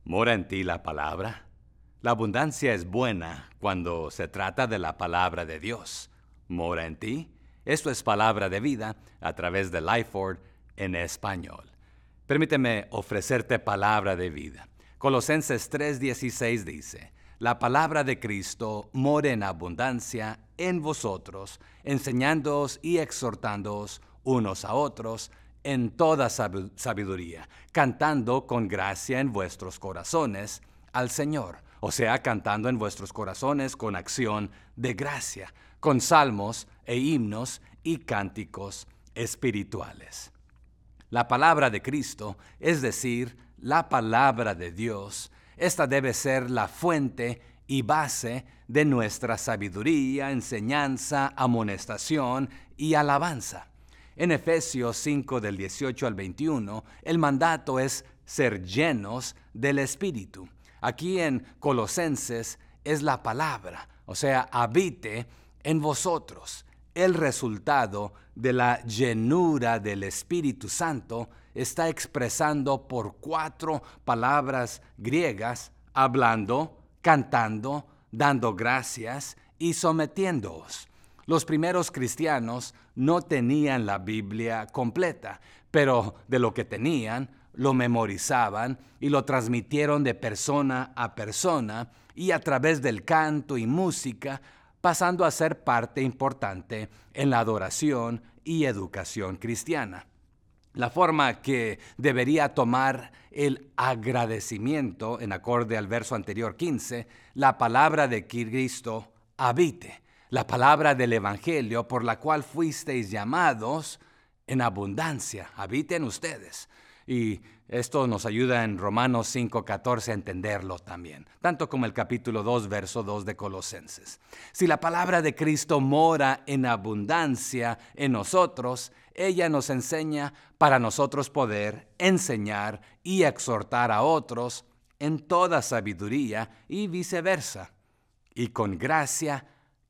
¿Mora en ti la palabra? La abundancia es buena cuando se trata de la palabra de Dios. ¿Mora en ti? Esto es Palabra de Vida a través de Lifeword en español. Permíteme ofrecerte palabra de vida. Colosenses 3:16 dice: La palabra de Cristo mora en abundancia en vosotros, enseñándoos y exhortándoos unos a otros en toda sabiduría, cantando con gracia en vuestros corazones al Señor. O sea, cantando en vuestros corazones con acción de gracia, con salmos e himnos y cánticos espirituales. La palabra de Cristo, es decir, la palabra de Dios, esta debe ser la fuente y base de nuestra sabiduría, enseñanza, amonestación y alabanza. En Efesios 5 del 18 al 21, el mandato es ser llenos del Espíritu. Aquí en Colosenses es la palabra, o sea, habite en vosotros. El resultado de la llenura del Espíritu Santo está expresando por 4 palabras griegas: hablando, cantando, dando gracias y sometiéndoos. Los primeros cristianos no tenían la Biblia completa, pero de lo que tenían, lo memorizaban y lo transmitieron de persona a persona y a través del canto y música, pasando a ser parte importante en la adoración y educación cristiana. La forma que debería tomar el agradecimiento, en acorde al verso anterior 15, la palabra de Cristo habite, la palabra del Evangelio por la cual fuisteis llamados en abundancia, habite en ustedes. Y esto nos ayuda en Romanos 5:14 a entenderlo también, tanto como el capítulo 2, verso 2 de Colosenses. Si la palabra de Cristo mora en abundancia en nosotros, ella nos enseña para nosotros poder enseñar y exhortar a otros en toda sabiduría y viceversa, y con gracia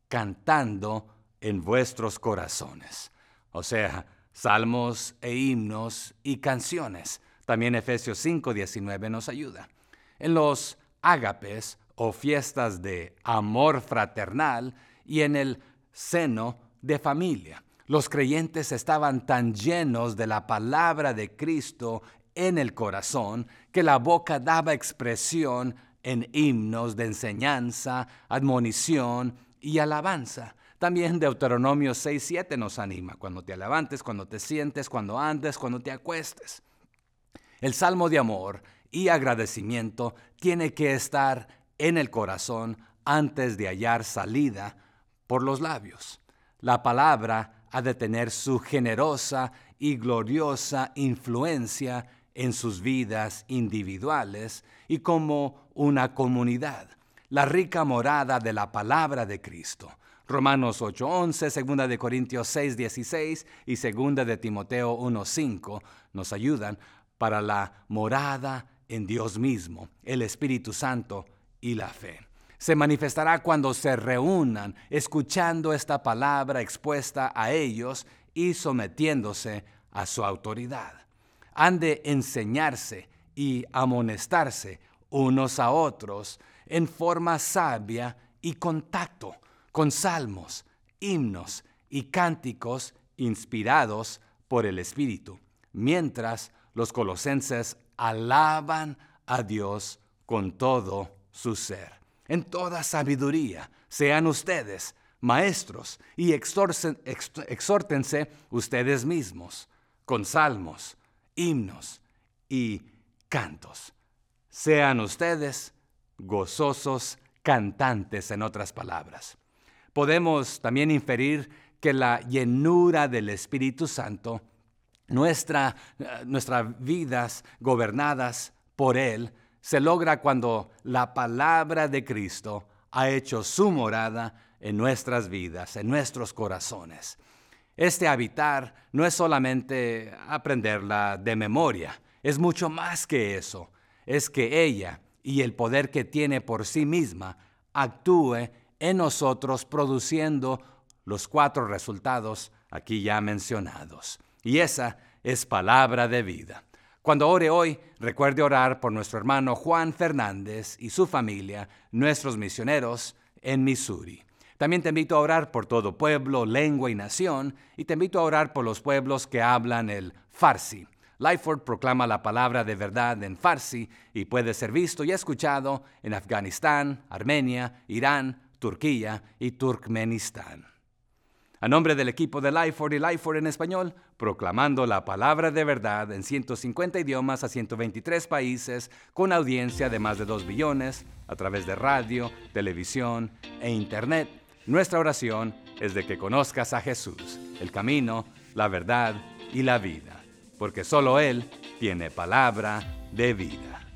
cantando en vuestros corazones. O sea, salmos e himnos y canciones. También Efesios 5:19 nos ayuda. En los ágapes o fiestas de amor fraternal y en el seno de familia, los creyentes estaban tan llenos de la palabra de Cristo en el corazón que la boca daba expresión en himnos de enseñanza, admonición y alabanza. También Deuteronomio 6:7 nos anima: cuando te levantes, cuando te sientes, cuando andes, cuando te acuestes. El salmo de amor y agradecimiento tiene que estar en el corazón antes de hallar salida por los labios. La palabra ha de tener su generosa y gloriosa influencia en sus vidas individuales y como una comunidad. La rica morada de la palabra de Cristo. Romanos 8:11, 2 de Corintios 6:16 y 2 de Timoteo 1:5 nos ayudan para la morada en Dios mismo, el Espíritu Santo y la fe. Se manifestará cuando se reúnan escuchando esta palabra expuesta a ellos y sometiéndose a su autoridad. Han de enseñarse y amonestarse unos a otros en forma sabia y con tacto, con salmos, himnos y cánticos inspirados por el Espíritu, mientras los colosenses alaban a Dios con todo su ser. En toda sabiduría sean ustedes maestros y exhórtense ustedes mismos con salmos, himnos y cantos. Sean ustedes gozosos cantantes, en otras palabras. Podemos también inferir que la llenura del Espíritu Santo, nuestras vidas gobernadas por Él, se logra cuando la palabra de Cristo ha hecho su morada en nuestras vidas, en nuestros corazones. Este habitar no es solamente aprenderla de memoria, es mucho más que eso. Es que ella y el poder que tiene por sí misma actúe en nosotros, produciendo los 4 resultados aquí ya mencionados. Y esa es palabra de vida. Cuando ore hoy, recuerde orar por nuestro hermano Juan Fernández y su familia, nuestros misioneros en Missouri. También te invito a orar por todo pueblo, lengua y nación, y te invito a orar por los pueblos que hablan el Farsi. Lifeword proclama la palabra de verdad en Farsi y puede ser visto y escuchado en Afganistán, Armenia, Irán, Turquía y Turkmenistán. A nombre del equipo de Lifeword y Lifeword en español, proclamando la palabra de verdad en 150 idiomas a 123 países, con audiencia de más de 2 billones, a través de radio, televisión e internet, nuestra oración es de que conozcas a Jesús, el camino, la verdad y la vida, porque solo Él tiene palabra de vida.